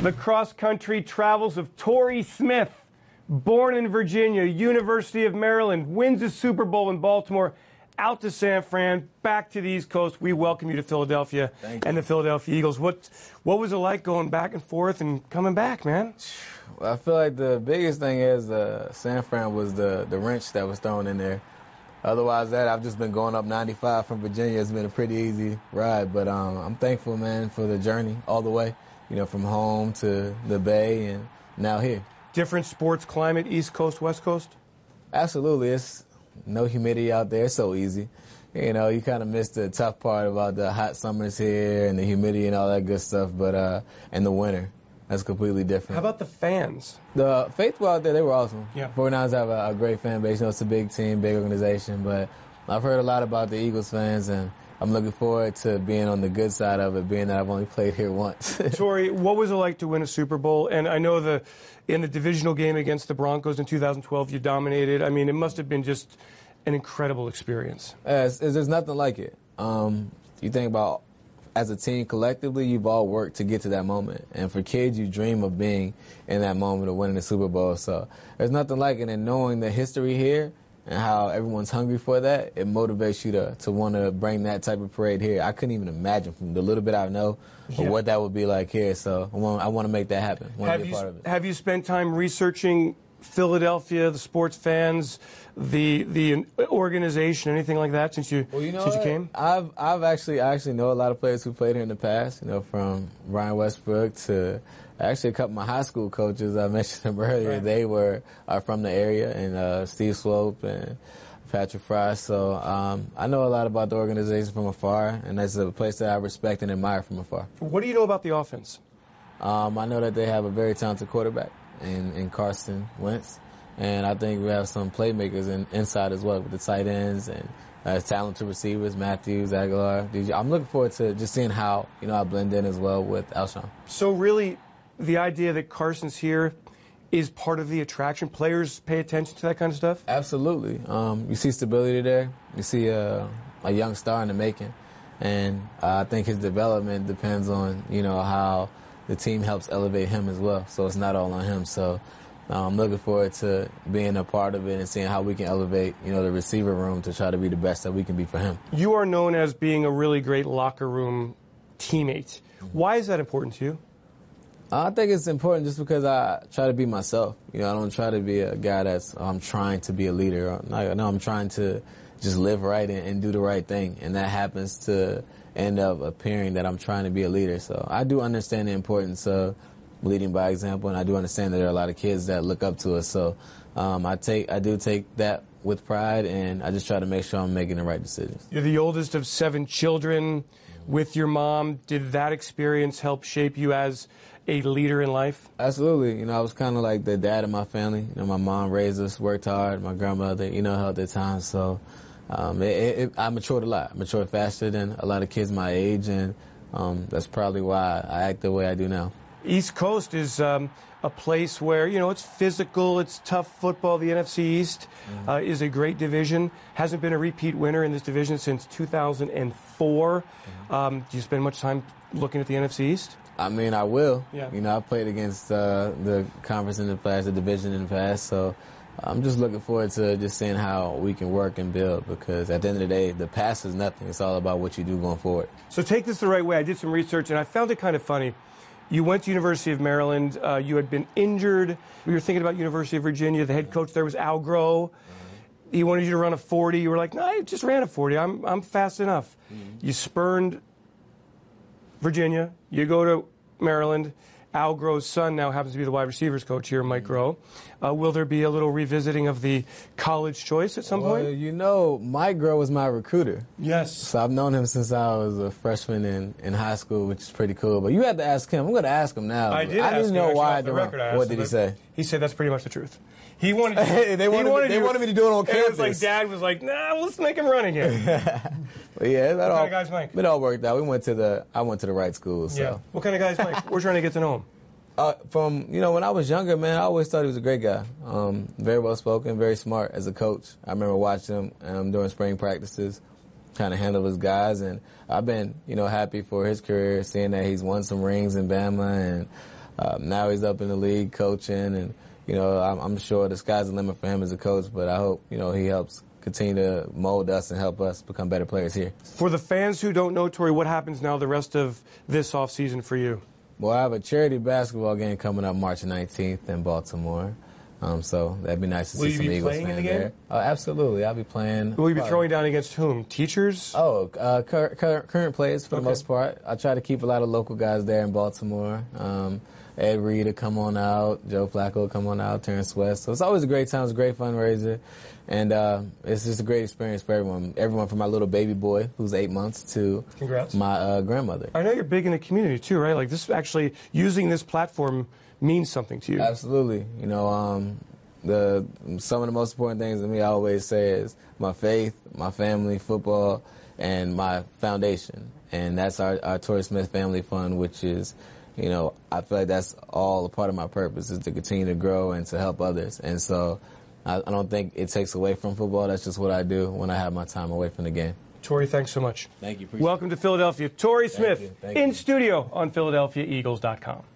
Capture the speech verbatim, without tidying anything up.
The cross-country travels of Torrey Smith, born in Virginia, University of Maryland, wins a Super Bowl in Baltimore, out to San Fran, back to the East Coast. We welcome you to Philadelphia and the Philadelphia Eagles. What what was it like going back and forth and coming back, man? Well, I feel like the biggest thing is uh, San Fran was the, the wrench that was thrown in there. Otherwise, that I've just been going up ninety-five from Virginia. It's been a pretty easy ride, but um, I'm thankful, man, for the journey all the way. You know, from home to the Bay and now here. Different sports climate, East Coast, West Coast? Absolutely. It's no humidity out there. It's so easy. You know, you kind of miss the tough part about the hot summers here and the humidity and all that good stuff, but uh, and the winter. That's completely different. How about the fans? The faithful out there, they were awesome. Yeah. forty-niners have a, a great fan base. You know, it's a big team, big organization, but I've heard a lot about the Eagles fans, and I'm looking forward to being on the good side of it, being that I've only played here once. Torrey, what was it like to win a Super Bowl? And I know the in the divisional game against the Broncos in two thousand twelve, you dominated. I mean, it must have been just an incredible experience. Uh, it's, it's, there's nothing like it. Um, you think about, as a team, collectively, you've all worked to get to that moment. And for kids, you dream of being in that moment of winning the Super Bowl. So there's nothing like it. And knowing the history here, and how everyone's hungry for that, it motivates you to, to want to bring that type of parade here. I couldn't even imagine from the little bit I know of yeah. what that would be like here. So I want, I want to make that happen. I want have to be a you, part of it. Have you spent time researching Philadelphia, the sports fans, the the organization, anything like that since you well, you know since what? you came? I've I've actually I actually know a lot of players who played here in the past. You know, from Brian Westbrook to actually a couple of my high school coaches. I mentioned them earlier. Right. They were are from the area, and uh, Steve Swope and Patrick Fry. So um, I know a lot about the organization from afar, and that's a place that I respect and admire from afar. What do you know about the offense? Um, I know that they have a very talented quarterback in, in Carson Wentz, and I think we have some playmakers in, inside as well with the tight ends and uh, talented receivers, Matthews, Aguilar. I'm looking forward to just seeing how you know I blend in as well with Alshon. So really, the idea that Carson's here is part of the attraction. Players pay attention to that kind of stuff? Absolutely. Um, you see stability there. You see uh, a young star in the making. And uh, I think his development depends on, you know, how the team helps elevate him as well. So it's not all on him. So uh, I'm looking forward to being a part of it and seeing how we can elevate, you know, the receiver room to try to be the best that we can be for him. You are known as being a really great locker room teammate. Why is that important to you? I think it's important just because I try to be myself. You know, I don't try to be a guy that's, oh, I'm trying to be a leader. No, I'm trying to just live right and, and do the right thing. And that happens to end up appearing that I'm trying to be a leader. So I do understand the importance of leading by example, and I do understand that there are a lot of kids that look up to us. So um, I take, I do take that with pride, and I just try to make sure I'm making the right decisions. You're the oldest of seven children with your mom. Did that experience help shape you as a leader in life? Absolutely. You know, I was kind of like the dad of my family. You know, my mom raised us, worked hard. My grandmother, you know, helped at times. So um, it, it, I matured a lot. I matured faster than a lot of kids my age, and um, that's probably why I act the way I do now. East Coast is um, a place where, you know, it's physical, it's tough football. The N F C East mm-hmm. uh, is a great division. Hasn't been a repeat winner in this division since two thousand four. Mm-hmm. Um, do you spend much time looking at the N F C East? I mean, I will. Yeah. You know, I played against uh, the conference in the past, the division in the past, so I'm just looking forward to just seeing how we can work and build, because at the end of the day, the past is nothing. It's all about what you do going forward. So take this the right way. I did some research, and I found it kind of funny. You went to University of Maryland. Uh, you had been injured. We were thinking about University of Virginia. The head coach there was Al Groh. He wanted you to run a forty. You were like, no, I just ran a forty. I'm, I'm fast enough. Mm-hmm. You spurned Virginia. You go to Maryland. Al Groh's son now happens to be the wide receivers coach here, Mike Groh. Uh, will there be a little revisiting of the college choice at some well, point? You know, Mike Groh was my recruiter. Yes. So I've known him since I was a freshman in, in high school, which is pretty cool. But you had to ask him. I'm going to ask him now. I did I ask didn't know him, why. the record, I what him, did he say? He said that's pretty much the truth. He wanted. they wanted, he wanted, me, they you, wanted me to do it on campus. It was like Dad was like, nah, let's make him run again. But yeah, that what all, kind of guys, Mike? It all worked out. We went to the. I went to the right school. So. Yeah. What kind of guys, Mike? We're trying to get to know him. Uh, from, you know, when I was younger, man, I always thought he was a great guy. Um, very well spoken, very smart as a coach. I remember watching him um, during spring practices, trying to handle his guys, and I've been, you know, happy for his career, seeing that he's won some rings in Bama and Uh, now he's up in the league coaching, and you know, I'm, I'm sure the sky's the limit for him as a coach. But I hope you know he helps continue to mold us and help us become better players here. For the fans who don't know, Torry, what happens now the rest of this offseason for you? Well, I have a charity basketball game coming up March nineteenth in Baltimore. Um, so that'd be nice to Will see some Eagles fans fans there. Oh, absolutely. I'll be playing. Will you be throwing down against whom? Teachers? Oh, uh, cur- cur- current players for okay. the most part. I try to keep a lot of local guys there in Baltimore. Um, Ed Reed will come on out. Joe Flacco will come on out. Terrence West. So it's always a great time. It's a great fundraiser. And uh, it's just a great experience for everyone. Everyone from my little baby boy, who's eight months, to Congrats. my uh, grandmother. I know you're big in the community, too, right? Like, this actually, using this platform means something to you. Absolutely. You know, um, the some of the most important things to me, I always say, is my faith, my family, football, and my foundation. And that's our, our Torrey Smith Family Fund, which is, you know, I feel like that's all a part of my purpose, is to continue to grow and to help others. And so I, I don't think it takes away from football. That's just what I do when I have my time away from the game. Torry, thanks so much. Thank you. Appreciate Welcome to Philadelphia. Torrey Smith you. Thank in you. studio on Philadelphia Eagles dot com.